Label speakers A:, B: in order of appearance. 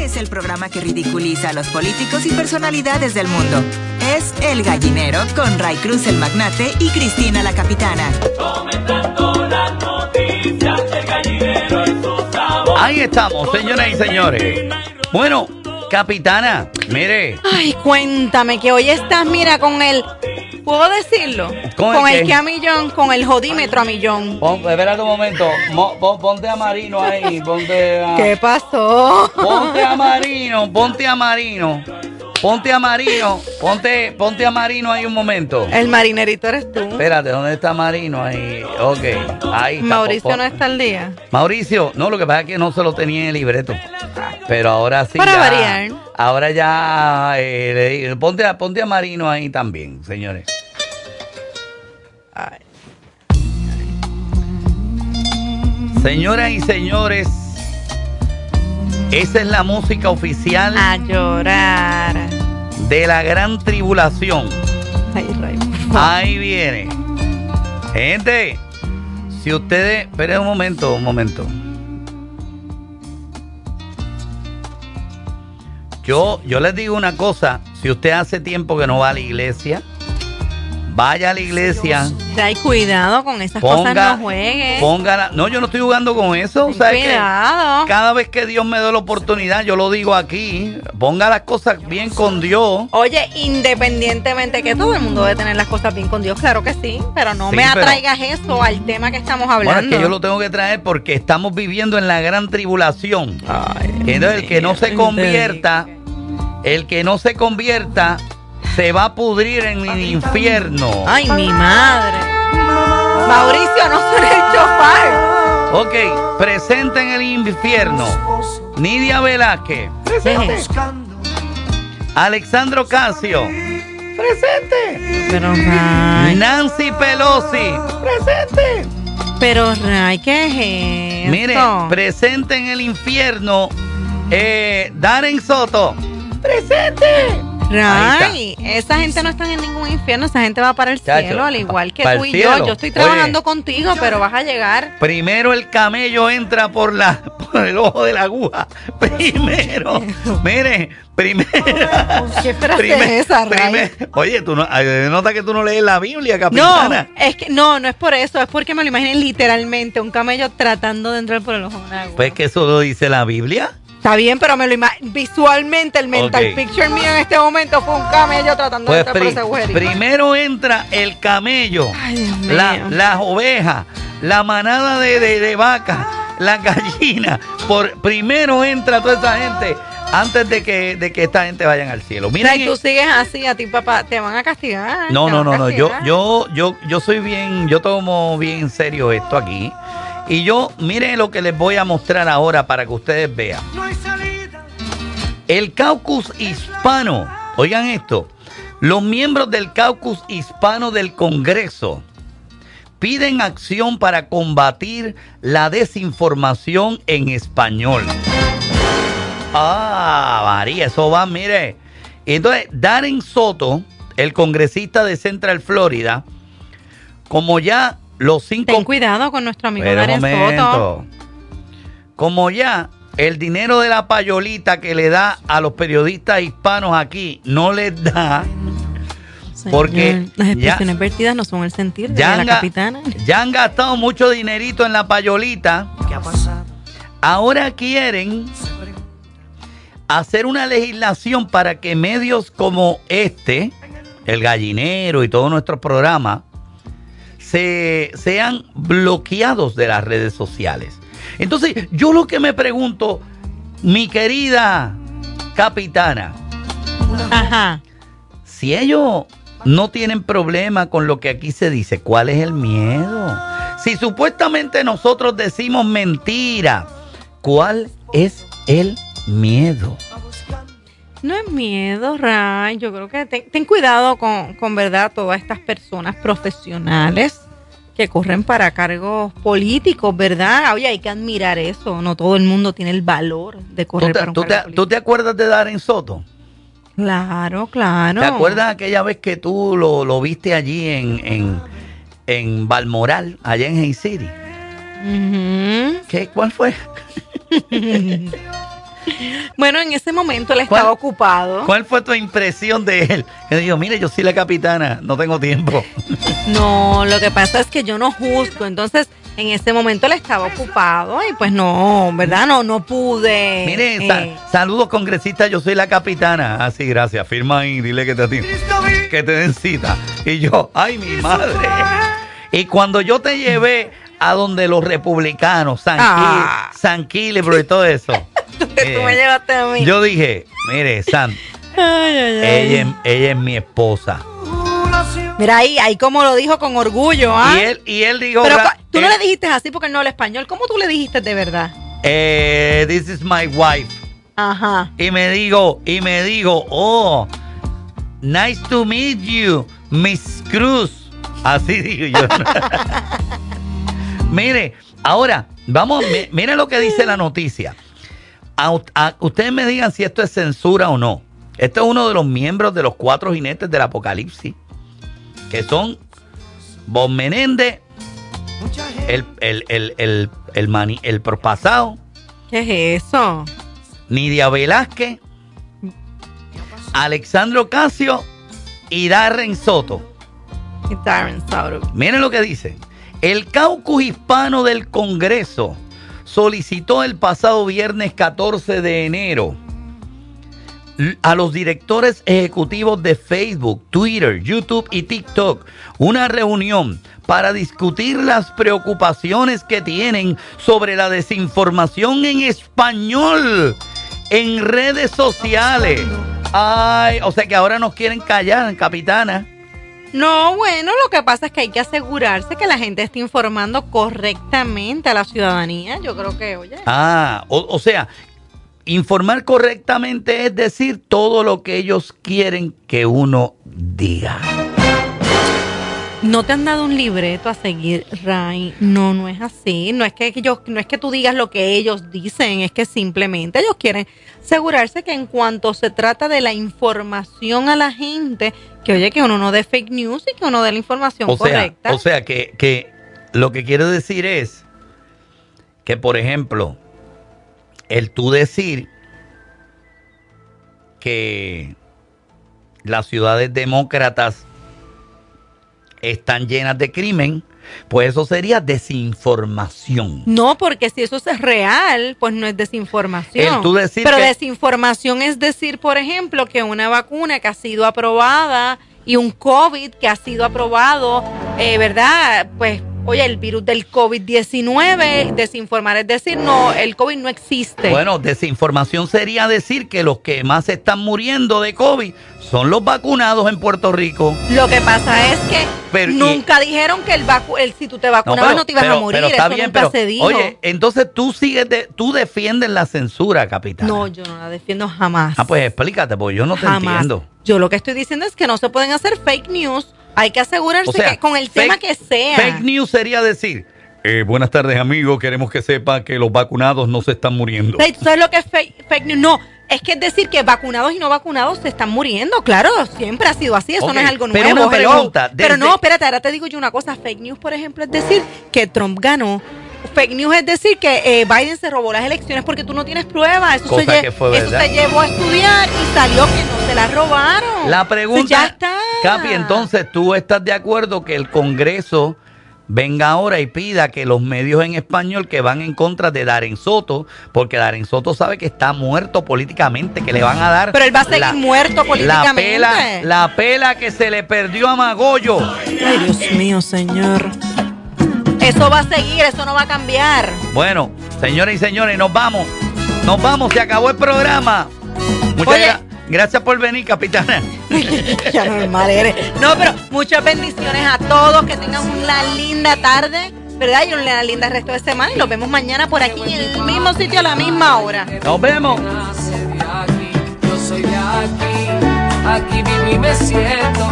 A: es el programa que ridiculiza a los políticos y personalidades del mundo. Es El Gallinero con Ray Cruz el Magnate y Cristina la Capitana.
B: Comentando las noticias, El Gallinero en su sabor.
C: Ahí estamos, señoras y señores. Bueno, Capitana, mire.
D: Ay, cuéntame que hoy estás, mira, con el... ¿Puedo decirlo?
C: ¿Con el
D: el
C: qué?
D: que a millón, con el jodímetro a millón.
C: Espérate un momento. Ponte a Marino ahí. Ponte a...
D: ¿Qué pasó?
C: Ponte a Marino. Ponte a Marino. Ponte a Marino. Ponte a Marino ahí un momento.
D: El marinerito eres tú.
C: Espérate, ¿dónde está Marino? Ahí. Ok, ahí está.
D: Mauricio no está al día.
C: Mauricio, no, lo que pasa es que no se lo tenía en el libreto. Pero ahora sí.
D: Para
C: ya,
D: variar.
C: Ahora ya. Ponte a Marino ahí también, señores.
D: Ay.
C: Señoras y señores, esa es la música oficial
D: A llorar.
C: de la gran tribulación.
D: Ay, Ray.
C: Ahí viene. Gente, si ustedes... Esperen un momento. Yo les digo una cosa. Si usted hace tiempo que no va a la iglesia, vaya a la iglesia.
D: Ray, cuidado con esas cosas, no juegues.
C: Póngala. No, yo no estoy jugando con eso. ¿Sabe qué?
D: Cuidado.
C: Cada vez que Dios me dé la oportunidad, yo lo digo aquí, ponga las cosas bien con Dios.
D: Oye, independientemente que todo el mundo debe tener las cosas bien con Dios, claro que sí, pero no
C: Sí,
D: me
C: pero-
D: atraigas eso al tema que estamos hablando.
C: Bueno, es que yo lo tengo que traer porque estamos viviendo en la gran tribulación. Entonces, el que no se convierta, se va a pudrir en el infierno.
D: Ay, mi madre. Mauricio, no soy el chofar.
C: Ok, presente en el infierno. Nidia Velázquez. Presente. Alexandro Casio. Presente.
D: Pero Ray,
C: Nancy Pelosi. Presente.
D: ¿qué es eso?
C: Mire, presente en el infierno. Darren Soto. Presente.
D: Ray, esa gente no está en ningún infierno, esa gente va para el
C: Chacho,
D: cielo, al igual que
C: para
D: tú
C: el
D: y yo.
C: cielo.
D: Yo estoy trabajando
C: Oye.
D: contigo, pero vas a llegar.
C: Primero el camello entra por el ojo de la aguja. Primero. Mire, primero.
D: ¿Qué frase es esa, Ray?
C: Oye, tú no, nota que tú no lees la Biblia,
D: No,
C: Capitana.
D: es que no es por eso, es porque me lo imagino literalmente, un camello tratando de entrar por el ojo de una agua.
C: Pues que eso lo dice la Biblia.
D: Está bien, pero me lo imagino visualmente, el mental
C: Ok.
D: picture mío en este momento fue un camello tratando
C: Pues
D: de entrar por ese agujerito.
C: primero entra el camello,
D: Ay, Dios mío.
C: las ovejas, la manada de vacas, las gallinas. Primero entra toda esa gente antes de que esta gente vayan al cielo. Miren,
D: Ray, tú sigues así, a ti, papá, te van a castigar.
C: no.
D: te van a castigar.
C: Yo soy bien, yo tomo bien en serio esto aquí. Y miren lo que les voy a mostrar ahora para que ustedes vean. El caucus hispano, oigan esto, los miembros del caucus hispano del Congreso piden acción para combatir la desinformación en español. Ah, María, eso va, mire. Entonces, Darren Soto, el congresista de Central Florida, como ya los 5...
D: Ten cuidado con nuestro amigo
C: Pero un
D: Darren Soto.
C: momento. Como ya el dinero de la payolita que le da a los periodistas hispanos aquí no les da,
D: Señor,
C: porque
D: las
C: ya-
D: expresiones vertidas no son el sentir de
C: ya
D: la
C: han,
D: capitana.
C: ya han gastado mucho dinerito en la payolita. Ahora quieren hacer una legislación para que medios como este, El Gallinero y todos nuestros programas, sean bloqueados de las redes sociales. Entonces, yo lo que me pregunto, mi querida capitana,
D: Ajá.
C: si ellos no tienen problema con lo que aquí se dice, ¿cuál es el miedo? Si supuestamente nosotros decimos mentira, ¿cuál es el miedo?
D: No es miedo, Ray. Yo creo que ten cuidado con verdad, todas estas personas profesionales que corren para cargos políticos, ¿verdad? Oye, hay que admirar eso. No todo el mundo tiene el valor de correr para un cargo político.
C: ¿Tú te acuerdas de Darren Soto?
D: Claro, claro.
C: ¿Te acuerdas aquella vez que tú lo viste allí en Balmoral, allá en Hay City?
D: Ujú.
C: ¿Cuál fue?
D: Bueno, en ese momento él estaba ocupado.
C: ¿Cuál fue tu impresión de él? Que dijo, mire, yo soy la capitana, no tengo tiempo.
D: No, lo que pasa es que yo no juzgo, entonces en ese momento él estaba ocupado y pues no, ¿verdad? No pude.
C: Mire, saludos congresistas, yo soy la capitana. Ah, sí, gracias, firma ahí, dile que te den cita. Y yo, ay, mi madre. Y cuando yo te llevé a donde los republicanos, San Kilebro y todo eso.
D: Tú me llevaste a mí.
C: Yo dije, mire, San, ella es mi esposa.
D: Mira ahí como lo dijo con orgullo, ¿ah?
C: Y él dijo...
D: Pero tú no le dijiste así porque él no habla español. ¿Cómo tú le dijiste de verdad?
C: This is my wife.
D: Ajá.
C: Y me digo, oh, nice to meet you, Miss Cruz. Así digo yo. Mire, ahora, vamos, mire lo que dice la noticia. Ustedes me digan si esto es censura o no. Este es uno de los miembros de los 4 jinetes del apocalipsis, que son Bob Menéndez, el propasado.
D: ¿Qué es eso?
C: Nidia Velázquez, Alexandro Ocasio y Darren Soto. Miren lo que dice. El caucus hispano del Congreso solicitó el pasado viernes 14 de enero a los directores ejecutivos de Facebook, Twitter, YouTube y TikTok una reunión para discutir las preocupaciones que tienen sobre la desinformación en español en redes sociales. Ay, o sea que ahora nos quieren callar, capitana.
D: No, bueno, lo que pasa es que hay que asegurarse que la gente esté informando correctamente a la ciudadanía. Yo creo que, oye.
C: O sea, informar correctamente es decir todo lo que ellos quieren que uno diga.
D: No te han dado un libreto a seguir, Ray. No es así. No es que tú digas lo que ellos dicen, es que simplemente ellos quieren asegurarse que en cuanto se trata de la información a la gente, que oye, que uno no dé fake news y que uno dé la información correcta.
C: O sea, que lo que quiero decir es que, por ejemplo, el tú decir que las ciudades demócratas están llenas de crimen, pues eso sería desinformación.
D: No, porque si eso es real, pues no es desinformación. Pero desinformación es decir, por ejemplo, que una vacuna que ha sido aprobada y un COVID que ha sido aprobado, ¿verdad? Pues, oye, el virus del COVID-19, desinformar es decir, no, el COVID no existe.
C: Bueno, desinformación sería decir que los que más están muriendo de COVID son los vacunados en Puerto Rico.
D: Lo que pasa es que nunca dijeron que si tú te vacunabas no te ibas a morir.
C: Pero está
D: eso
C: bien,
D: nunca se dijo.
C: Oye, entonces tú defiendes la censura, capitán.
D: No, yo no la defiendo jamás.
C: Pues explícate, porque yo no te entiendo.
D: Yo lo que estoy diciendo es que no se pueden hacer fake news. Hay que asegurarse que con el tema que sea.
C: Fake news sería decir, buenas tardes, amigos, queremos que sepa que los vacunados no se están muriendo.
D: ¿Tú sabes lo que es fake news? No, es que es decir que vacunados y no vacunados se están muriendo. Claro, siempre ha sido así, eso no es algo nuevo.
C: Pero una pregunta.
D: Pero no, espérate, ahora te digo yo una cosa. Fake news, por ejemplo, es decir que Trump ganó. Fake news es decir que Biden se robó las elecciones porque tú no tienes pruebas. Eso se llevó a estudiar y salió que no se las robaron.
C: La pregunta,
D: ya está.
C: Capi, entonces, ¿tú estás de acuerdo que el Congreso venga ahora y pida que los medios en español que van en contra de Darren Soto, porque Darren Soto sabe que está muerto políticamente, que le van a dar...
D: Pero él va a seguir muerto políticamente.
C: La pela que se le perdió a Magollo.
D: Ay, Dios mío, señor. Eso va a seguir, eso no va a cambiar.
C: Bueno, señoras y señores, nos vamos, se acabó el programa. Gracias por venir, capitana.
D: Ya normal eres. No, pero muchas bendiciones a todos, que tengan una linda tarde, ¿verdad? Y una linda resto de semana. Y los vemos mañana por aquí, en el mismo sitio, a la misma hora.
C: Nos vemos.
B: Yo soy de aquí, aquí vivo y me siento